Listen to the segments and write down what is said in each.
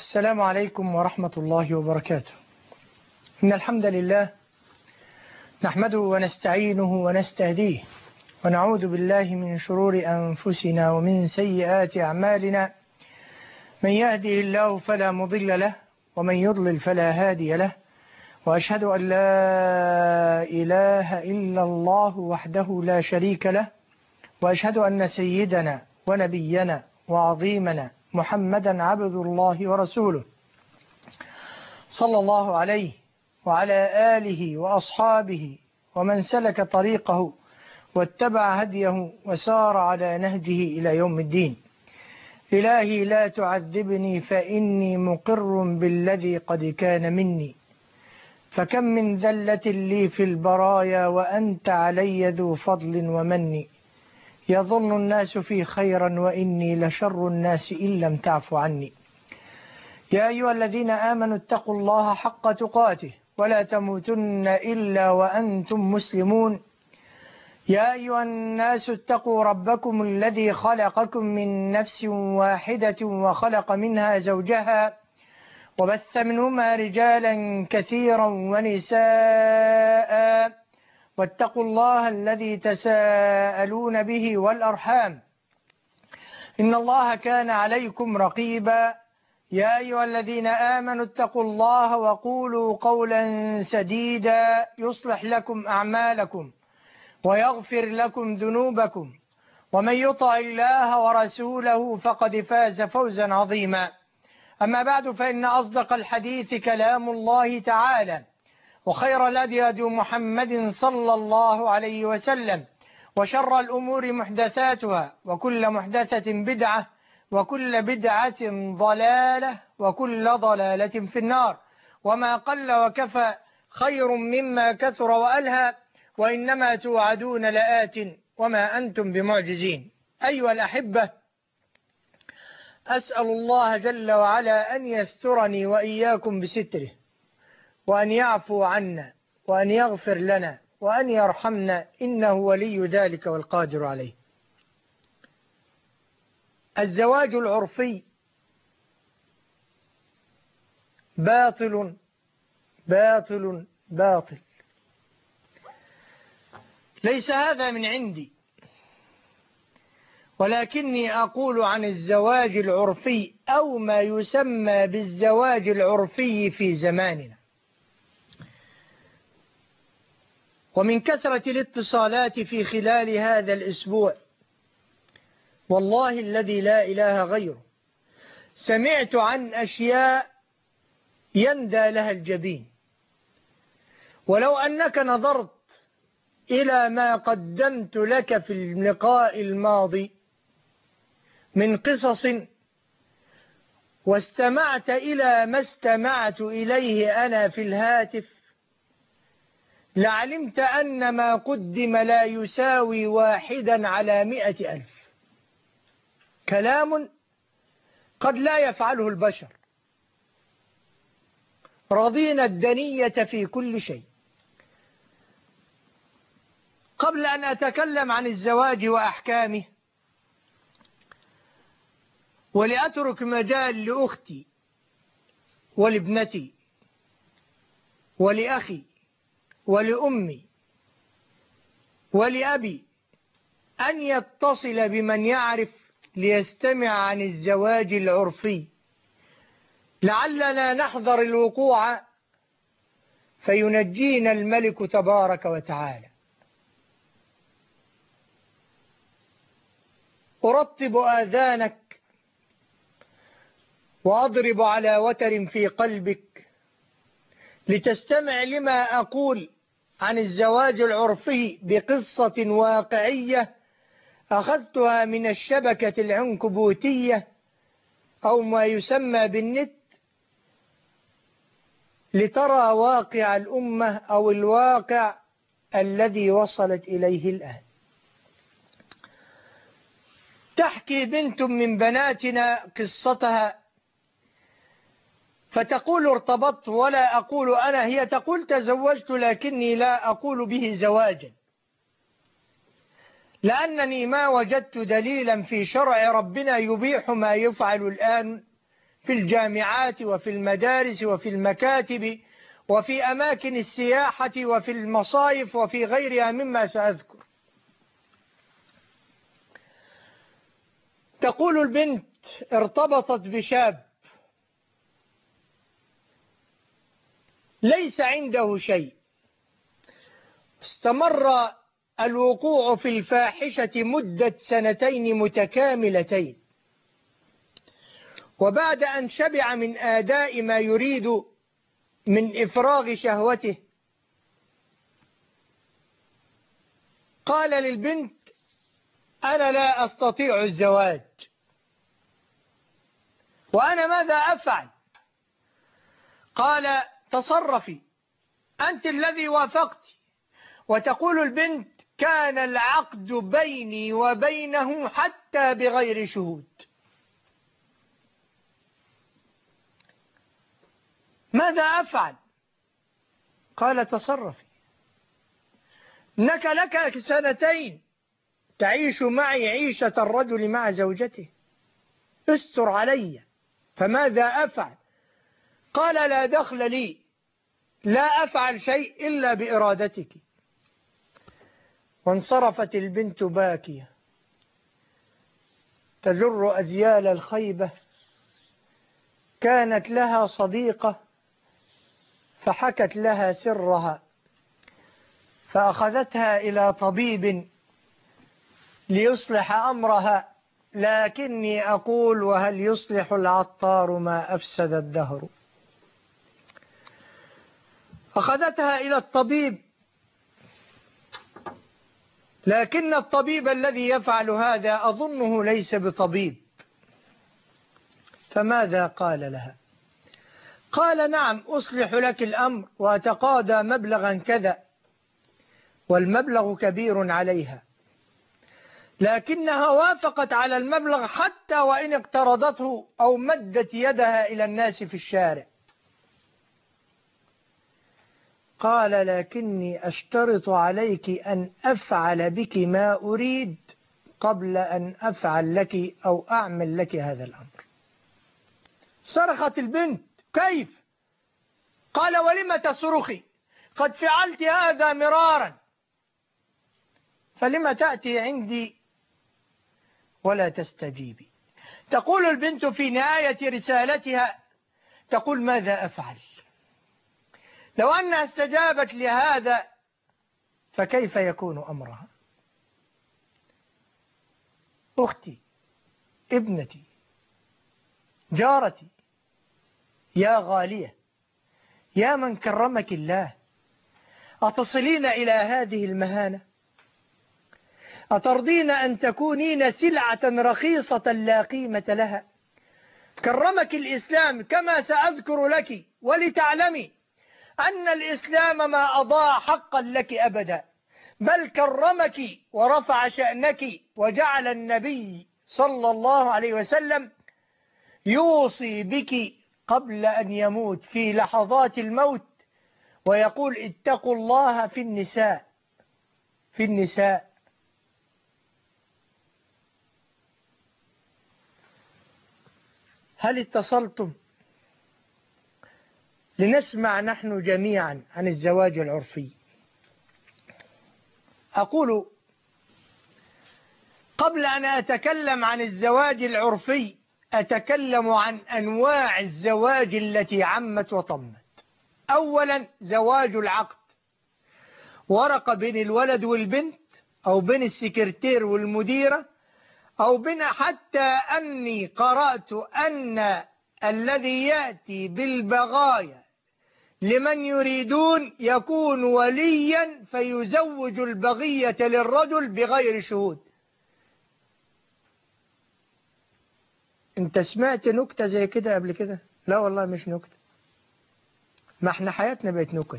السلام عليكم ورحمة الله وبركاته. إن الحمد لله نحمده ونستعينه ونستهديه ونعوذ بالله من شرور أنفسنا ومن سيئات أعمالنا. من يهده الله فلا مضل له ومن يضلل فلا هادي له، وأشهد أن لا إله إلا الله وحده لا شريك له، وأشهد أن سيدنا ونبينا وعظيمنا محمدا عبد الله ورسوله، صلى الله عليه وعلى آله وأصحابه ومن سلك طريقه واتبع هديه وسار على نهجه إلى يوم الدين. إلهي لا تعذبني فإني مقر بالذي قد كان مني، فكم من ذلة لي في البرايا وأنت علي ذو فضل ومن. يظن الناس في خيرا وإني لشر الناس إن لم تعف عني. يا أيها الذين آمنوا اتقوا الله حق تقاته ولا تموتن إلا وأنتم مسلمون. يا أيها الناس اتقوا ربكم الذي خلقكم من نفس واحدة وخلق منها زوجها وبث منهما رجالا كثيرا ونساء، واتقوا الله الذي تساءلون به والأرحام إن الله كان عليكم رقيبا. يا أيها الذين آمنوا اتقوا الله وقولوا قولا سديدا يصلح لكم أعمالكم ويغفر لكم ذنوبكم، ومن يطع الله ورسوله فقد فاز فوزا عظيما. أما بعد، فإن أصدق الحديث كلام الله تعالى، وخير الهدي هدي محمد صلى الله عليه وسلم، وشر الأمور محدثاتها، وكل محدثة بدعة، وكل بدعة ضلالة، وكل ضلالة في النار. وما قل وكفى خير مما كثر وألهى، وإنما توعدون لآت وما أنتم بمعجزين. أيها الأحبة، أسأل الله جل وعلا أن يسترني وإياكم بستره، وأن يعفو عنا، وأن يغفر لنا، وأن يرحمنا، إنه ولي ذلك والقادر عليه. الزواج العرفي باطل باطل باطل. ليس هذا من عندي، ولكني أقول عن الزواج العرفي أو ما يسمى بالزواج العرفي في زماننا. ومن كثرة الاتصالات في خلال هذا الأسبوع، والله الذي لا إله غيره، سمعت عن أشياء يندى لها الجبين. ولو أنك نظرت إلى ما قدمت لك في اللقاء الماضي من قصص، واستمعت إلى ما استمعت إليه أنا في الهاتف، لعلمت أن ما قدم لا يساوي 1 على 100,000. كلام قد لا يفعله البشر. رضينا الدنية في كل شيء. قبل أن أتكلم عن الزواج وأحكامه، ولأترك مجال لأختي ولابنتي ولأخي ولأمي ولأبي أن يتصل بمن يعرف ليستمع عن الزواج العرفي، لعلنا نحذر الوقوع فينجينا الملك تبارك وتعالى. أرطب آذانك وأضرب على وتر في قلبك لتستمع لما أقول عن الزواج العرفي بقصة واقعية أخذتها من الشبكة العنكبوتية أو ما يسمى بالنت، لترى واقع الأمة أو الواقع الذي وصلت إليه الآن. تحكي بنت من بناتنا قصتها فتقول ارتبطت ولا أقول أنا، هي تقول تزوجت لكني لا أقول به زواجا، لأنني ما وجدت دليلا في شرع ربنا يبيح ما يفعل الآن في الجامعات وفي المدارس وفي المكاتب وفي أماكن السياحة وفي المصايف وفي غيرها مما سأذكر. تقول البنت: ارتبطت بشاب ليس عنده شيء، استمر الوقوع في الفاحشة مدة 2 متكاملتين، وبعد أن شبع من آداء ما يريد من إفراغ شهوته قال للبنت: أنا لا أستطيع الزواج، وأنا ماذا أفعل؟ قال: تصرفي، أنت الذي وافقت. وتقول البنت: كان العقد بيني وبينه حتى بغير شهود. ماذا أفعل؟ قال: تصرفي، إنك لك 2 تعيش معي عيشة الرجل مع زوجته، استر علي، فماذا أفعل؟ قال: لا دخل لي، لا أفعل شيء إلا بإرادتك. وانصرفت البنت باكية تجر أزيال الخيبة. كانت لها صديقة فحكت لها سرها، فأخذتها إلى طبيب ليصلح أمرها، لكني أقول: وهل يصلح العطار ما أفسد الدهر؟ أخذتها إلى الطبيب، لكن الطبيب الذي يفعل هذا أظنه ليس بطبيب. فماذا قال لها؟ قال: نعم، أصلح لك الأمر وأتقاضى مبلغا كذا، والمبلغ كبير عليها، لكنها وافقت على المبلغ حتى وإن اقترضته أو مدت يدها إلى الناس في الشارع. قال: لكني أشترط عليك أن أفعل بك ما أريد قبل أن أفعل لك أو أعمل لك هذا الأمر. صرخت البنت: كيف؟ قال: ولم تصرخي؟ قد فعلت هذا مرارا، فلم تأتي عندي ولا تستجيبي؟ تقول البنت في نهاية رسالتها، تقول: ماذا أفعل؟ لو أنها استجابت لهذا فكيف يكون أمرها؟ أختي، ابنتي، جارتي، يا غالية، يا من كرمك الله، أتصلين إلى هذه المهانة؟ أترضين أن تكونين سلعة رخيصة لا قيمة لها؟ كرمك الإسلام كما سأذكر لك، ولتعلمي أن الإسلام ما أضاع حقا لك أبدا، بل كرمك ورفع شأنك، وجعل النبي صلى الله عليه وسلم يوصي بك قبل أن يموت في لحظات الموت، ويقول: اتقوا الله في النساء، في النساء. هل اتصلتم لنسمع نحن جميعا عن الزواج العرفي؟ أقول قبل أن أتكلم عن الزواج العرفي أتكلم عن أنواع الزواج التي عمت وطمت. أولا، زواج العقد، ورقة بين الولد والبنت، أو بين السكرتير والمديرة، أو بين، حتى أني قرأت أن الذي يأتي بالبغايا لمن يريدون يكون وليا فيزوج البغية للرجل بغير شهود. انت سمعت نكتة زي كده قبل كده؟ لا والله مش نكتة، ما احنا حياتنا بقت نكت.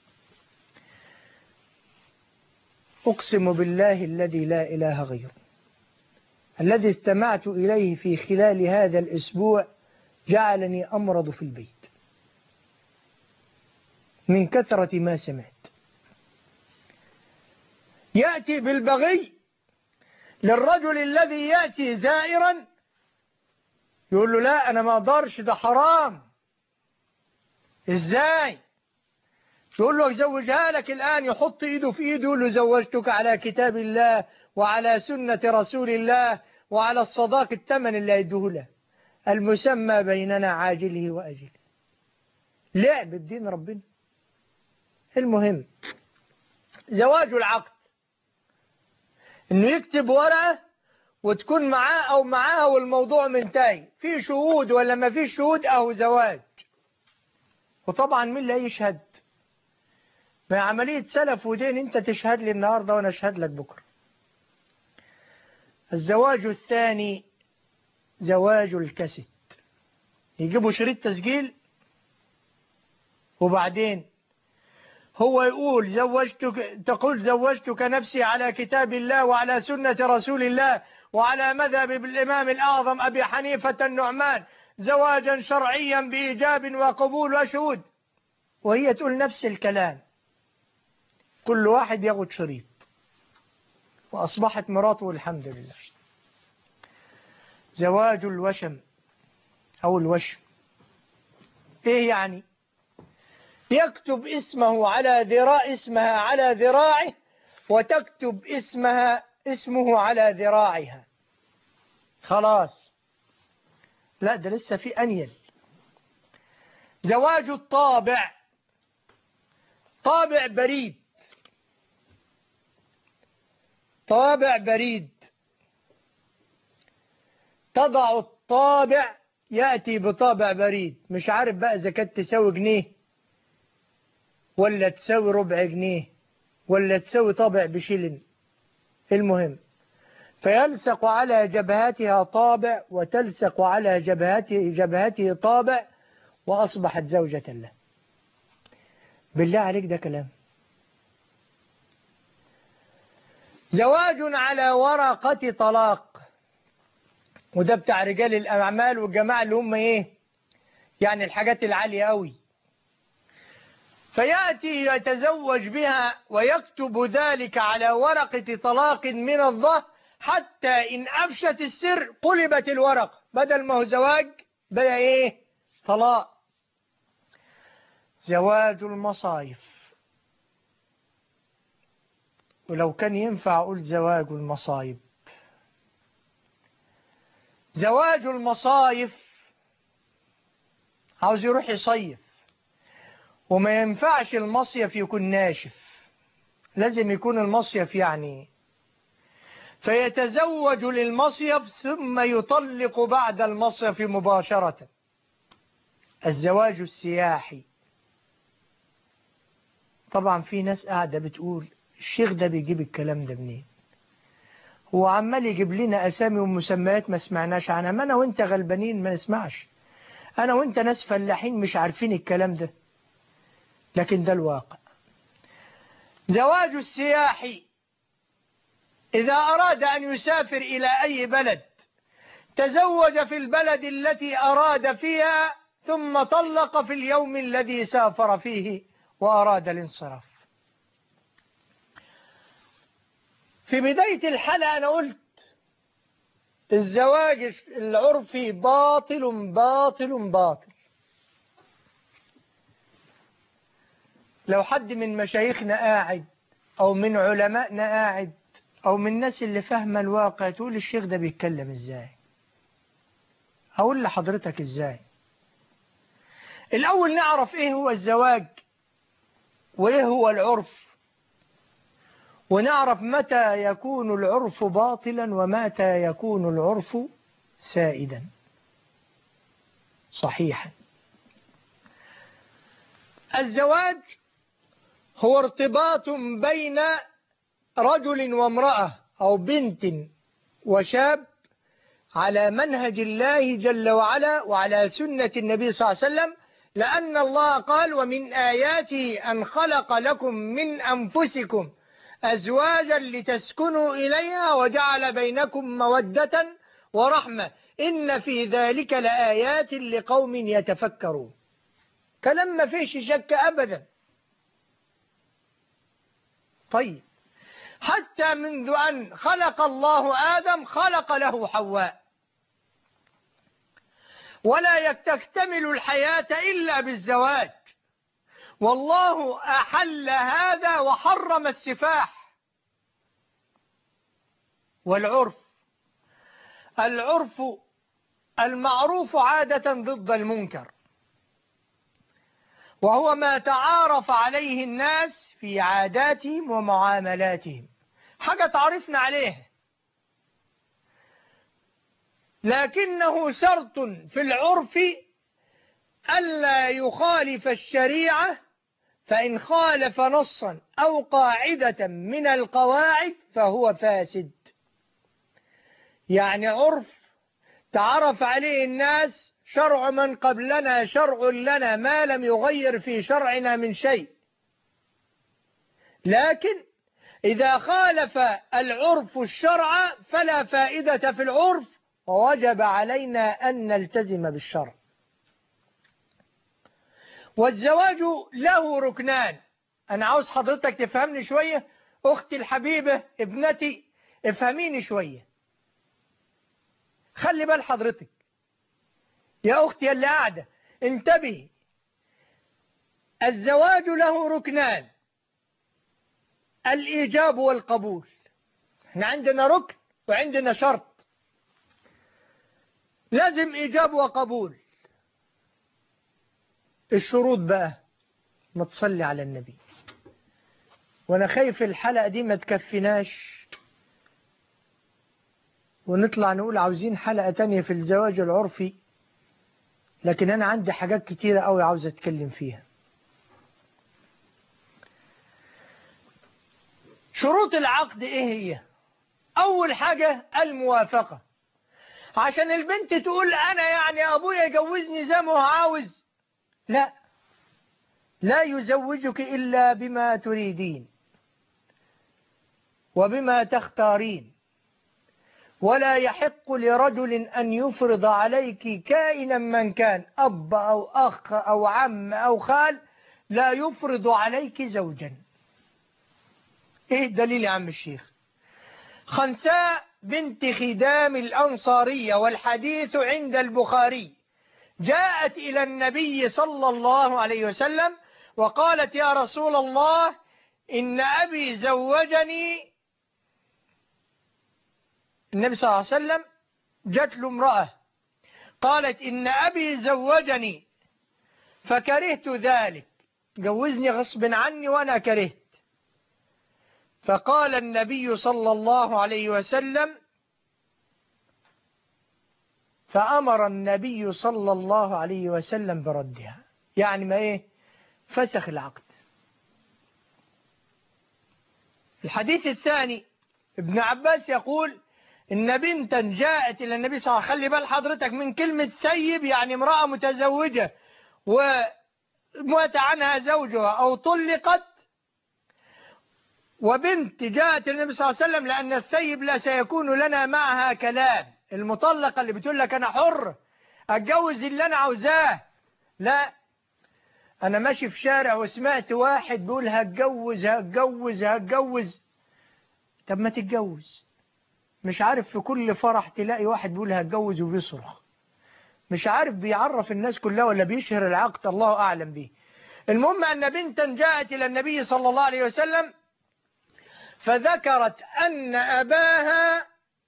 أقسم بالله الذي لا إله غيره، الذي استمعت إليه في خلال هذا الأسبوع جعلني أمرض في البيت من كثرة ما سمعت. يأتي بالبغي للرجل الذي يأتي زائرا يقول له لا أنا ما أقدرش، ده حرام. إزاي؟ يقول له زوجها لك الآن، يحط إيده في إيده، يقول له زوجتك على كتاب الله وعلى سنة رسول الله وعلى الصداق الثمن اللي هيديه له المسمى بيننا عاجله وأجله. لعب بدين ربنا. المهم زواج العقد إنه يكتب ورقة وتكون معاه أو معاها والموضوع منتهي، في شهود ولا ما في شهود أو زواج. وطبعا مين اللي يشهد؟ ما عملية سلف ودين، أنت تشهد لي النهاردة وأنا أشهد لك بكرة. الزواج الثاني زواج الكسد، يجيبوا شريط تسجيل وبعدين هو يقول تقول زوجتك نفسي على كتاب الله وعلى سنة رسول الله وعلى مذهب الإمام الأعظم أبي حنيفة النعمان زواجا شرعيا بإيجاب وقبول وشهود، وهي تقول نفس الكلام. كل واحد ياخد شريط وأصبحت مراته والحمد لله. زواج الوشم أو الوشم إيه يعني؟ يكتب اسمه اسمها على ذراعه وتكتب اسمه على ذراعها. خلاص. لا ده لسه في أنيل. زواج الطابع، طابع بريد، طابع بريد، تضع الطابع يأتي بطابع بريد، مش عارف بقى إذا كانت تساوي جنيه ولا تساوي ربع جنيه ولا تساوي طابع بشيلن. المهم فيلصق على جبهتها طابع وتلصق على جبهته طابع وأصبحت زوجة له. بالله عليك ده كلام؟ زواج على ورقة طلاق، وده بتاع رجال الأعمال والجماعة اللي هم إيه يعني الحاجات العالية أوي. فيأتي يتزوج بها ويكتب ذلك على ورقة طلاق من الظهر، حتى إن أفشت السر قلبت الورقة، بدل ما هو زواج بقى إيه؟ طلاق. زواج المصايف، ولو كان ينفع أقول زواج المصايب. زواج المصايف عاوز يروح يصيف وما ينفعش المصيف يكون ناشف، لازم يكون المصيف يعني، فيتزوج للمصيف ثم يطلق بعد المصيف مباشرة. الزواج السياحي، طبعا في ناس قاعدة بتقول الشيخ ده بيجيب الكلام ده منين؟ هو عمال يجيب لنا أسامي ومسميات ما سمعناش عنها، ما أنا وإنت غلبانين ما نسمعش، أنا وإنت ناس فلاحين مش عارفين الكلام ده، لكن ده الواقع. زواج السياحي إذا أراد أن يسافر إلى أي بلد تزوج في البلد التي أراد فيها ثم طلق في اليوم الذي سافر فيه وأراد الانصراف. في بداية الحلقة أنا قلت الزواج العرفي باطل باطل باطل. لو حد من مشايخنا قاعد أو من علمائنا قاعد أو من الناس اللي فاهمة الواقع تقول الشيخ ده بيتكلم إزاي، هقول لحضرتك إزاي. الأول نعرف إيه هو الزواج وإيه هو العرف، ونعرف متى يكون العرف باطلا ومتى يكون العرف سائدا صحيحا. الزواج هو ارتباط بين رجل وامرأة أو بنت وشاب على منهج الله جل وعلا وعلى سنة النبي صلى الله عليه وسلم، لأن الله قال ومن آياته أن خلق لكم من أنفسكم أزواجا لتسكنوا إليها وجعل بينكم مودة ورحمة إن في ذلك لآيات لقوم يتفكرون. كلام ما فيش شك أبدا. طيب حتى منذ أن خلق الله آدم خلق له حواء، ولا تكتمل الحياة إلا بالزواج. والله أحل هذا وحرم السفاح. والعرف، العرف المعروف عادة ضد المنكر، وهو ما تعارف عليه الناس في عاداتهم ومعاملاتهم، حاجة تعرفنا عليها، لكنه شرط في العرف ألا يخالف الشريعة، فإن خالف نصا أو قاعدة من القواعد فهو فاسد. يعني عرف تعرف عليه الناس، شرع من قبلنا شرع لنا ما لم يغير في شرعنا من شيء، لكن إذا خالف العرف الشرع فلا فائدة في العرف، ووجب علينا أن نلتزم بالشرع. والزواج له ركنان. أنا عاوز حضرتك تفهمني شوية، أختي الحبيبة ابنتي افهميني شوية، خلي بال حضرتك يا أختي اللي قاعدة، انتبهي. الزواج له ركنان، الإيجاب والقبول. احنا عندنا ركن وعندنا شرط، لازم إيجاب وقبول. الشروط بقى ما تصلي على النبي، وانا خايف الحلقة دي ما تكفيناش ونطلع نقول عاوزين حلقة تانية في الزواج العرفي، لكن انا عندي حاجات كتيرة قوي عاوز اتكلم فيها. شروط العقد ايه هي؟ اول حاجة الموافقة، عشان البنت تقول انا يعني ابويا يجوزني زي ما هو عاوز، لا، لا يزوجك الا بما تريدين وبما تختارين، ولا يحق لرجل أن يفرض عليك كائنا من كان، أب أو أخ أو عم أو خال، لا يفرض عليك زوجا. إيه دليل يا عم الشيخ؟ خنساء بنت خدام الأنصارية، والحديث عند البخاري، جاءت إلى النبي صلى الله عليه وسلم وقالت يا رسول الله إن أبي زوجني. النبي صلى الله عليه وسلم جت له امرأة قالت إن أبي زوجني فكرهت ذلك، جوزني غصب عني وأنا كرهت. فقال النبي صلى الله عليه وسلم، فأمر النبي صلى الله عليه وسلم بردها، يعني ما إيه؟ فسخ العقد. الحديث الثاني ابن عباس يقول إن بنتا جاءت إلى النبي صلى الله عليه وسلم، خلي بال حضرتك من كلمة سيب، يعني امرأة متزوجة ومات عنها زوجها أو طلقت، وبنت جاءت النبي صلى الله عليه وسلم، لأن الثيب لا سيكون لنا معها كلام، المطلقة اللي بتقول لك أنا حر أتجوز اللي أنا عاوزاه، لا، أنا ماشي في شارع وسمعت واحد بيقول هتجوز هتجوز هتجوز، طب ما تتجوز. مش عارف في كل فرح تلاقي واحد بيقول هتجوز وبيصرخ، مش عارف بيعرف الناس كلها ولا بيشهر العقد، الله أعلم به. المهم أن بنتا جاءت إلى النبي صلى الله عليه وسلم فذكرت أن أباها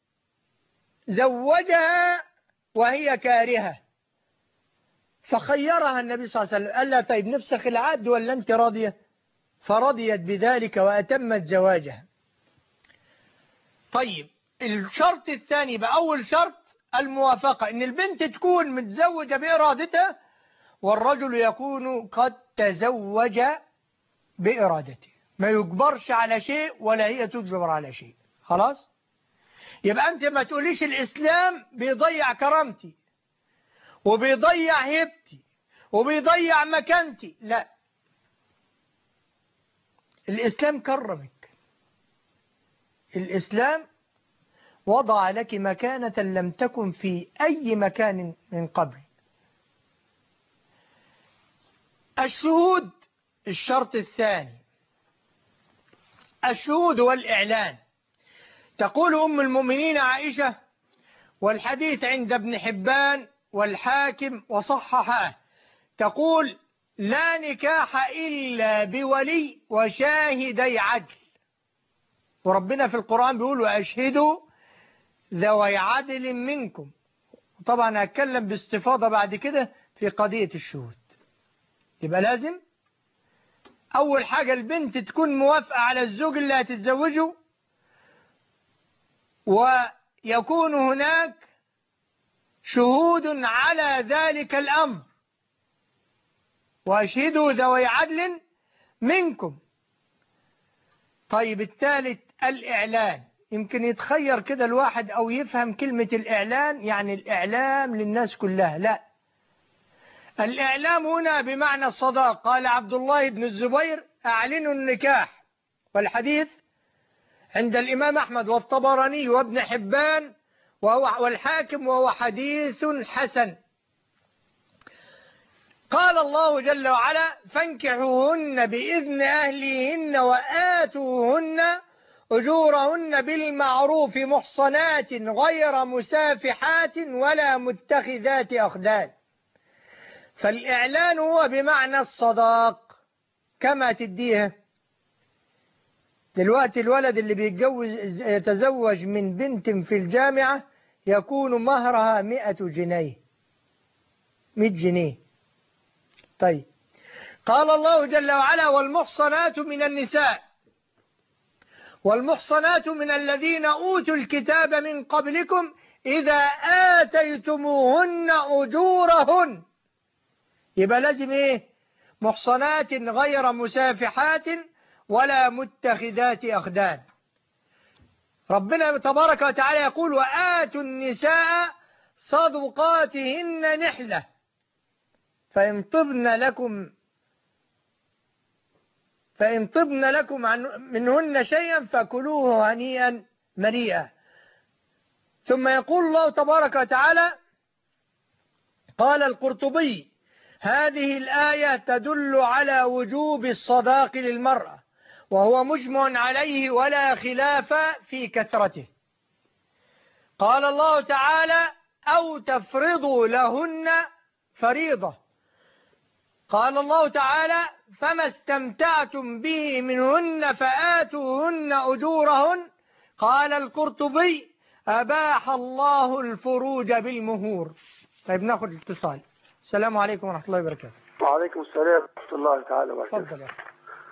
زوجها وهي كارهة، فخيرها النبي صلى الله عليه وسلم، قال لها طيب نفسخ العقد ولا أنت راضية؟ فرضيت بذلك وأتمت زواجها. طيب الشرط الثاني بأول شرط الموافقة، إن البنت تكون متزوجة بإرادتها والرجل يكون قد تزوج بإرادته، ما يجبرش على شيء ولا هي تجبر على شيء. خلاص؟ يبقى أنت ما تقوليش الإسلام بيضيع كرامتي وبيضيع هيبتي وبيضيع مكانتي، لا، الإسلام كرمك، الإسلام وضع لك مكانة لم تكن في أي مكان من قبل. الشهود، الشرط الثاني الشهود والإعلان. تقول أم المؤمنين عائشة، والحديث عند ابن حبان والحاكم وصححاه، تقول لا نكاح إلا بولي وشاهدي عدل. وربنا في القرآن بيقول وأشهدوا ذوي عدل منكم. طبعا هتكلم باستفاضة بعد كده في قضية الشهود. يبقى لازم أول حاجة البنت تكون موافقة على الزوج اللي هتتزوجه، ويكون هناك شهود على ذلك الأمر، وأشهدوا ذوي عدل منكم. طيب الثالث الإعلان. يمكن يتخير كده الواحد أو يفهم كلمة الإعلان يعني الإعلام للناس كلها، لا، الإعلام هنا بمعنى الصداق. قال عبد الله بن الزبير أعلنوا النكاح، والحديث عند الإمام أحمد والطبراني وابن حبان والحاكم، وهو حديث حسن. قال الله جل وعلا فانكحوهن بإذن أهلهن وآتوهن أجورهن بالمعروف محصنات غير مسافحات ولا متخذات أخدان. فالإعلان هو بمعنى الصداق. كما تديها دلوقتي الولد اللي يتزوج من بنت في الجامعة يكون مهرها 100 جنيه، 100 جنيه. طيب قال الله جل وعلا والمحصنات من النساء والمحصنات من الذين أوتوا الكتاب من قبلكم إذا آتيتموهن أجورهن. يبقى لازم إيه؟ محصنات غير مسافحات ولا متخذات أخدان. ربنا تبارك وتعالى يقول وآتوا النساء صدقاتهن نحلة فإن طبن لكم منهن شيئا فكلوه هنيئا مريئا. ثم يقول الله تبارك وتعالى قال القرطبي هذه الآية تدل على وجوب الصداق للمرأة، وهو مجمع عليه ولا خلاف في كثرته. قال الله تعالى أو تفرضوا لهن فريضة. قال الله تعالى فما استمتعتم به منهن فآتوهن أجورهن. قال القرطبي أباح الله الفروج بالمهور. طيب ناخذ الاتصال. السلام عليكم ورحمة الله وبركاته. وعليكم السلام ورحمة الله تعالى وبركاته. تفضل يا أخي.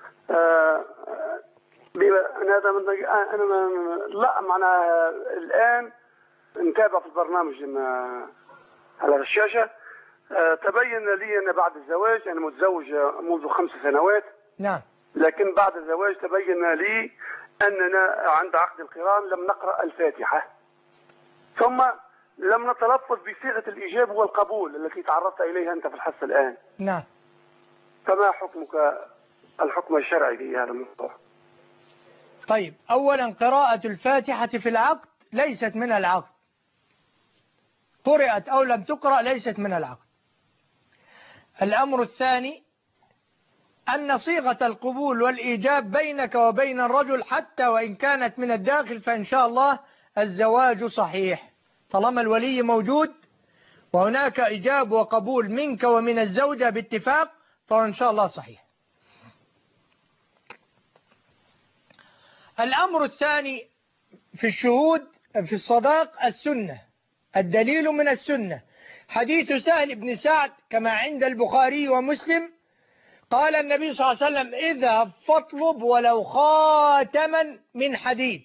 أنا لا معناها الآن نتابع في البرنامج على الشاشة. تبين لي أن بعد الزواج أنا متزوج منذ 5 سنوات. نعم. لكن بعد الزواج تبين لي أننا عند عقد القران لم نقرأ الفاتحة، ثم لم نتلفظ بصيغة الإيجاب والقبول التي تعرضت إليها أنت في الحث الآن. نعم. فما حكمك الحكم الشرعي في هذا الموضوع؟ طيب أولا قراءة الفاتحة في العقد ليست من العقد، قرأت أو لم تقرأ ليست من العقد. الأمر الثاني أن صيغة القبول والإيجاب بينك وبين الرجل حتى وإن كانت من الداخل فإن شاء الله الزواج صحيح طالما الولي موجود وهناك إيجاب وقبول منك ومن الزوجة باتفاق، فإن شاء الله صحيح. الأمر الثاني في الشهود في الصداق السنة. الدليل من السنة حديث سهل بن سعد كما عند البخاري ومسلم قال النبي صلى الله عليه وسلم اذهب فاطلب ولو خاتما من حديد.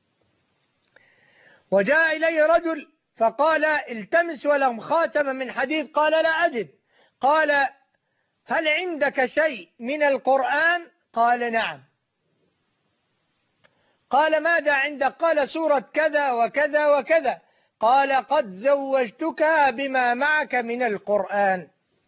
وجاء إليه رجل فقال التمس ولو خاتما من حديد، قال لا أجد. قال هل عندك شيء من القرآن؟ قال نعم. قال ماذا عندك؟ قال سورة كذا وكذا وكذا. قال قد زوجتك بما معك من القرآن.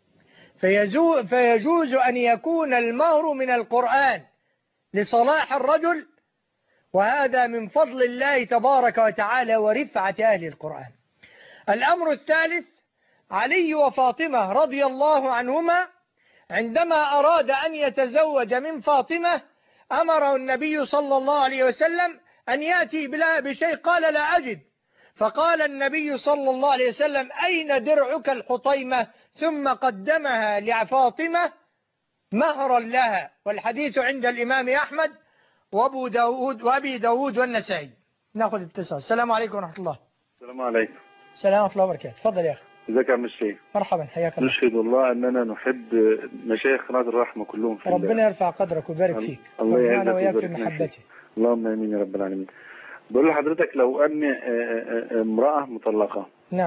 فيجوز أن يكون المهر من القرآن لصلاح الرجل، وهذا من فضل الله تبارك وتعالى ورفعة أهل القرآن. الأمر الثالث علي وفاطمة رضي الله عنهما عندما أراد أن يتزوج من فاطمة أمره النبي صلى الله عليه وسلم أن يأتي بشيء، قال لا أجد. فقال النبي صلى الله عليه وسلم: أين درعك الحطيمة؟ ثم قدمها لفاطمة مهرا لها. والحديث عند الإمام أحمد وأبي داود والنسائي. نأخذ اتصال. السلام عليكم ورحمة الله. السلام عليكم. السلام ورحمة الله وبركاته. تفضل يا أخي. ازيك يا عم الشيخ؟ مرحبا، حياك الله. نشهد الله أننا نحب مشايخ قناة الرحمة كلهم في الله. ربنا يرفع قدرك ويبارك فيك. الله يعزك وياك في ويبارك محبته. اللهم آمين يا رب العالمين. بقول لحضرتك لو أن امرأة مطلقة نعم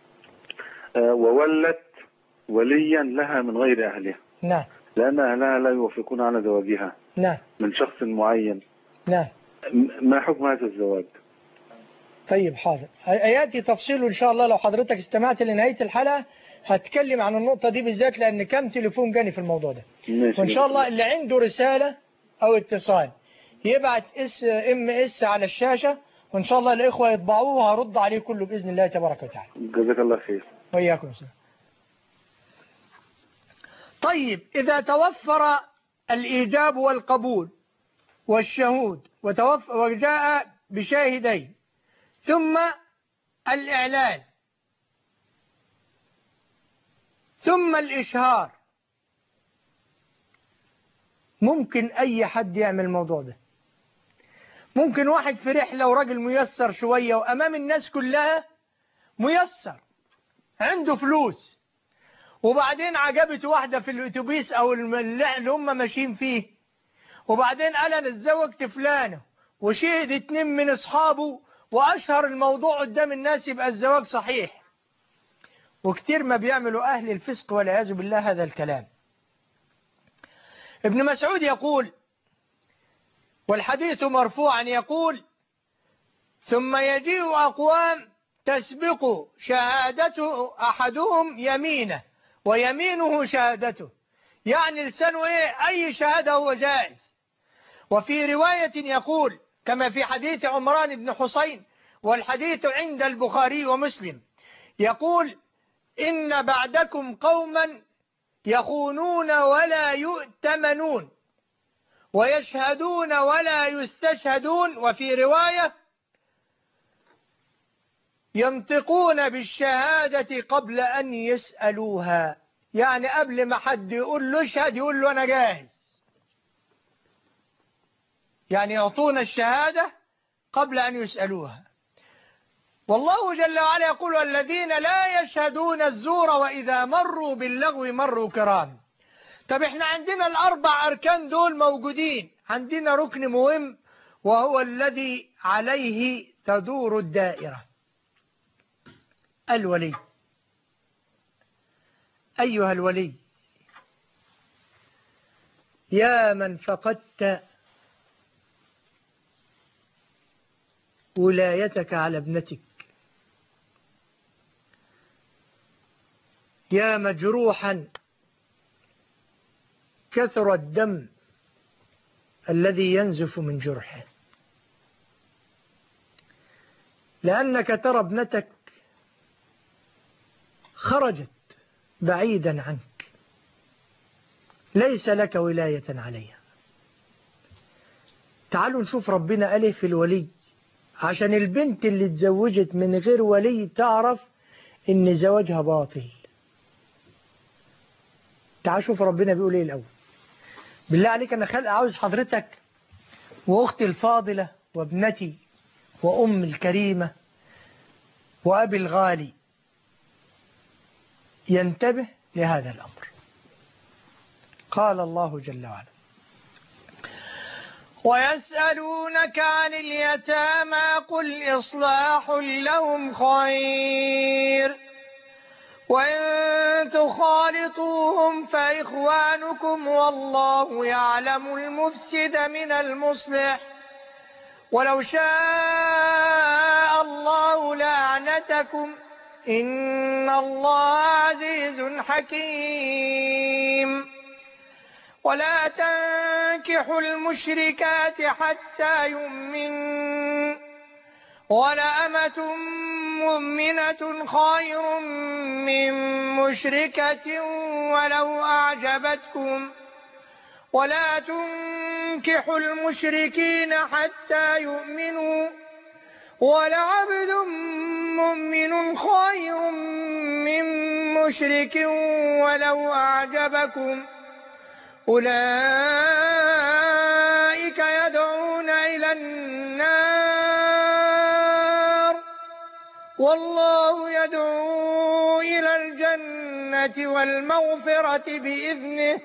وولت وليا لها من غير أهلها، نعم، لأن أهلها لا يوافقون على زواجها نعم من شخص معين، نعم، ما حكم هذا الزواج؟ طيب حاضر، يأتي تفصيله إن شاء الله. لو حضرتك استمعت لنهاية الحلقة هتكلم عن النقطة دي بالذات، لأن كم تليفون جاني في الموضوع ده. وإن شاء الله اللي عنده رسالة أو اتصال يبعت SMS على الشاشة، وإن شاء الله الإخوة يطبعوه وهرد عليه كله بإذن الله تبارك وتعالى. جزاك الله خير. وإياكم السلام. طيب، إذا توفر الإيجاب والقبول والشهود وجاء بشاهدين ثم الإعلان ثم الإشهار، ممكن أي حد يعمل الموضوع ده. ممكن واحد في رحلة وراجل ميسر شوية وأمام الناس كلها ميسر عنده فلوس، وبعدين عجبت واحدة في الأتوبيس أو اللي هم ماشيين فيه، وبعدين قال أنا اتزوجت فلانة وشهد 2 من أصحابه وأشهر الموضوع قدام الناس، يبقى الزواج صحيح. وكتير ما بيعملوا أهل الفسق والعياذ بالله هذا الكلام. ابن مسعود يقول، والحديث مرفوعا يقول: ثم يجيء أقوام تسبق شهادته أحدهم يمينه ويمينه شهادته، يعني لسانه أي شهادة هو جائز. وفي رواية يقول كما في حديث عمران بن حسين، والحديث عند البخاري ومسلم، يقول: إن بعدكم قوما يخونون ولا يؤتمنون ويشهدون ولا يستشهدون، وفي رواية ينطقون بالشهادة قبل أن يسألوها، يعني قبل ما حد يقول له اشهد يقول له أنا جاهز، يعني يعطون الشهادة قبل أن يسألوها. والله جل وعلا يقول: والذين لا يشهدون الزور وإذا مروا باللغو مروا كرام. طب احنا عندنا الأربع أركان دول موجودين، عندنا ركن مهم وهو الذي عليه تدور الدائرة، الولي. أيها الولي، يا من فقدت ولايتك على ابنتك، يا مجروحا كثر الدم الذي ينزف من جرحه، لأنك ترى ابنتك خرجت بعيدا عنك، ليس لك ولاية عليها. تعالوا نشوف ربنا قال في الولي، عشان البنت اللي اتزوجت من غير ولي تعرف ان زواجها باطل. تعال شوف ربنا بيقول ايه الأول. بالله عليك أنا عاوز حضرتك وأختي الفاضلة وابنتي وأم الكريمة وأبي الغالي ينتبه لهذا الأمر. قال الله جل وعلا: ويسألونك عن اليتامى قل إصلاح لهم خير وإن تخالطوهم فإخوانكم والله يعلم المفسد من المصلح ولو شاء الله لأعنتكم إن الله عزيز حكيم. ولا تنكحوا المشركات حتى يؤمنوا ولأمة مؤمنة خير من مشركة ولو أعجبتكم ولا تنكحوا المشركين حتى يؤمنوا ولعبد مؤمن خير من مشرك ولو أعجبكم أولئك يدعون إلى النار والله يدعو إلى الجنة والمغفرة بإذنه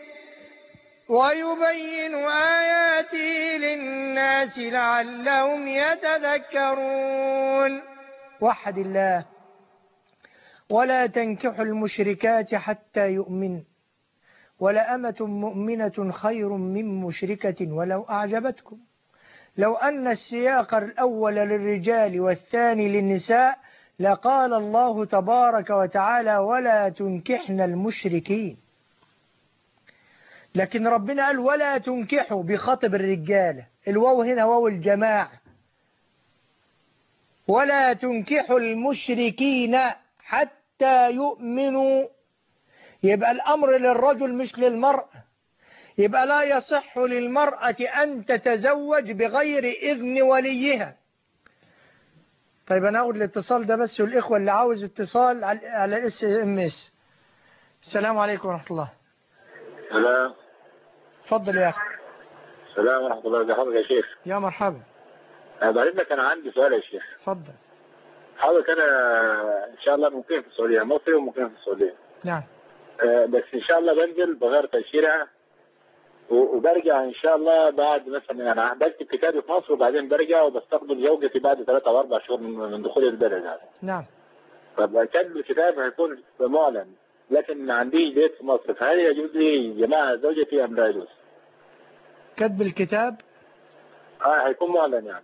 ويبين آياته للناس لعلهم يتذكرون. وحد الله. ولا تنكحوا المشركات حتى يؤمن ولأمة مؤمنة خير من مشركة ولو أعجبتكم. لو أن السياق الأول للرجال والثاني للنساء لقال الله تبارك وتعالى ولا تنكحن المشركين، لكن ربنا قال ولا تنكحوا بخطب الرجالة، الواو هنا واو الجماعة، ولا تنكحوا المشركين حتى يؤمنوا، يبقى الأمر للرجل مش للمرأة، يبقى لا يصح للمرأة أن تتزوج بغير إذن وليها. طيب أنا أخذ الاتصال ده بس، والإخوة اللي عاوز اتصال على SMS. السلام عليكم ورحمة الله. السلام. اتفضل يا أخي. السلام ورحمة الله وبركاته يا شيخ. يا مرحبا. بعد إذنك أنا عندي سؤال يا شيخ. اتفضل. حضرتك أنا إن شاء الله ممكن في السعودية، مصري وممكن في السعودية. نعم. بس إن شاء الله بنزل بغير تأشيرة وبرجع إن شاء الله بعد مثلا أنا بكتب كتابي في مصر وبعدين برجع وبستقبل زوجتي بعد 3 أو 4 شهور من دخول البلد هذا. نعم. فكتب الكتاب هيكون معلن لكن ما عنديش بيت في مصر، فهل يجوز لي جماعة زوجتي أم لا يجوز؟ كتب الكتاب هيكون معلن يعني.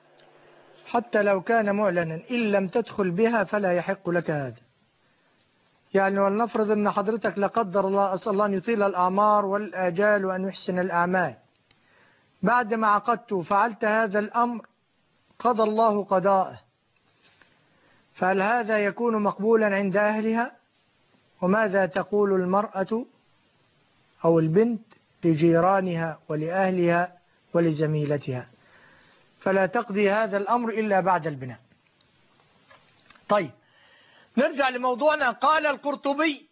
حتى لو كان معلنا إن لم تدخل بها فلا يحق لك هذا. يعني ولنفرض أن حضرتك لا قدر الله أسأل الله أن يطيل الأعمار والآجال وأن يحسن الأعمال، بعد ما عقدت وفعلت هذا الأمر قضى الله قضاءه، فهل هذا يكون مقبولا عند أهلها؟ وماذا تقول المرأة أو البنت لجيرانها ولأهلها ولزميلتها؟ فلا تقضي هذا الأمر إلا بعد البناء. طيب نرجع لموضوعنا. قال القرطبي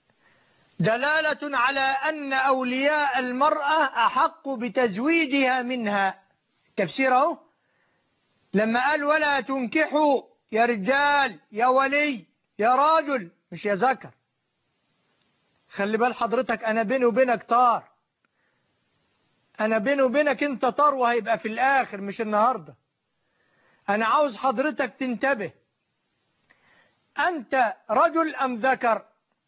دلالة على أن أولياء المرأة أحق بتزويجها منها. تفسيره لما قال ولا تنكحوا يا رجال يا ولي يا راجل مش يا ذكر. خلي بال حضرتك، أنا بيني وبينك طار، أنا بيني وبينك أنت طار وهيبقى في الآخر مش النهاردة. أنا عاوز حضرتك تنتبه، أنت رجل أم ذكر؟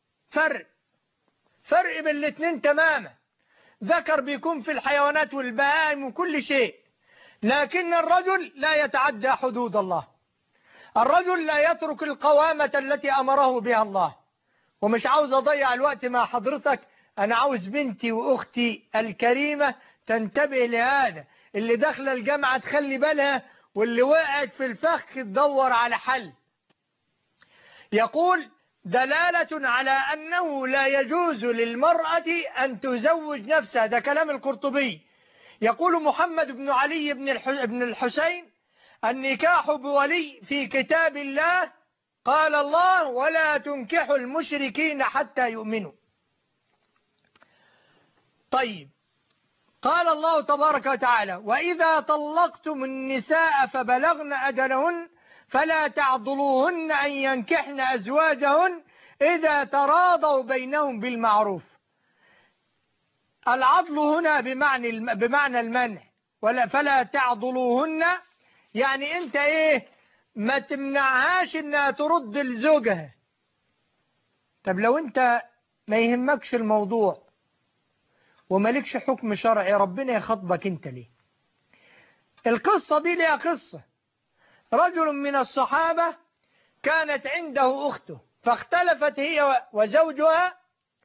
فرق بين الاثنين تماما. ذكر بيكون في الحيوانات والبهائم وكل شيء، لكن الرجل لا يتعدى حدود الله. الرجل لا يترك القوامة التي أمره بها الله. ومش عاوز أضيع الوقت مع حضرتك، أنا عاوز بنتي وأختي الكريمة تنتبه لهذا، اللي داخله الجامعة تخلي بالها، واللي وقعت في الفخ تدور على حل. يقول دلالة على أنه لا يجوز للمرأة أن تزوج نفسها، ده كلام القرطبي. يقول محمد بن علي بن الحسين النكاح بولي في كتاب الله، قال الله ولا تنكحوا المشركين حتى يؤمنوا. طيب قال الله تبارك وتعالى وإذا طلقتم النساء فبلغن أجلهن فلا تعضلوهن أن ينكحن أزواجهن إذا تراضوا بينهم بالمعروف. العضل هنا بمعنى المنع، فلا تعضلوهن يعني أنت ما تمنعهاش إنها ترد لزوجها. طب لو أنت ما يهمكش الموضوع ومالكش حكم شرعي، ربنا يخاطبك أنت ليه؟ القصة دي ليها قصة. رجل من الصحابة كانت عنده أخته فاختلفت هي وزوجها،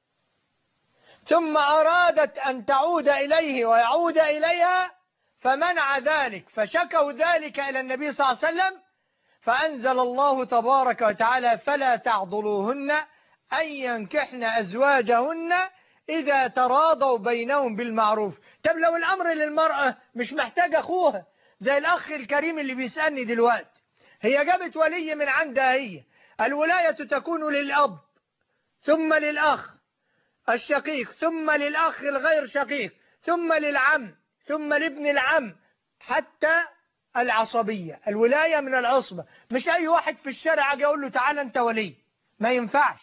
ثم أرادت أن تعود إليه ويعود إليها فمنع ذلك، فشكوا ذلك إلى النبي صلى الله عليه وسلم، فأنزل الله تبارك وتعالى فلا تعضلوهن أن ينكحن أزواجهن إذا تراضوا بينهم بالمعروف. طب لو الأمر للمرأة مش محتاج أخوها، زي الأخ الكريم اللي بيسألني دلوقتي، هي جابت ولي من عندها هي. الولاية تكون للأب ثم للأخ الشقيق ثم للأخ الغير شقيق ثم للعم ثم لابن العم حتى العصبية. الولاية من العصبة، مش أي واحد في الشارع أجي أقول له تعالى أنت ولي، ما ينفعش.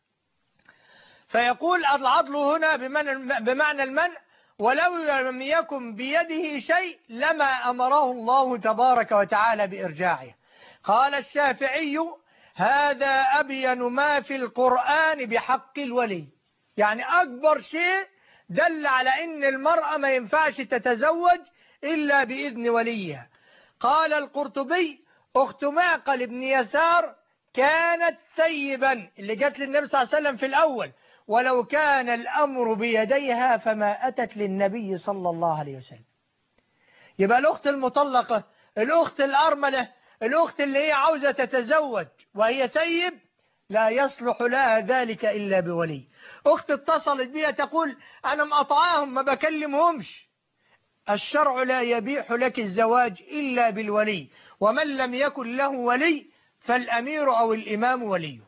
فيقول العضل هنا بمعنى المنع، ولو لم يكن بيده شيء لما أمره الله تبارك وتعالى بإرجاعه. قال الشافعي هذا أبين ما في القرآن بحق الولي، يعني أكبر شيء دل على أن المرأة ما ينفعش تتزوج إلا بإذن وليها. قال القرطبي أخت معقل بن يسار كانت ثيبا، اللي جت للنبي صلى الله عليه وسلم في الأول، ولو كان الأمر بيديها فما أتت للنبي صلى الله عليه وسلم. يبقى الأخت المطلقة، الأخت الأرملة، الأخت اللي هي عاوزة تتزوج وهي ثيب لا يصلح لها ذلك إلا بولي. أخت اتصلت بها تقول أنا مقطعاهم ما بكلمهمش، الشرع لا يبيح لك الزواج إلا بالولي، ومن لم يكن له ولي فالأمير أو الإمام وليه.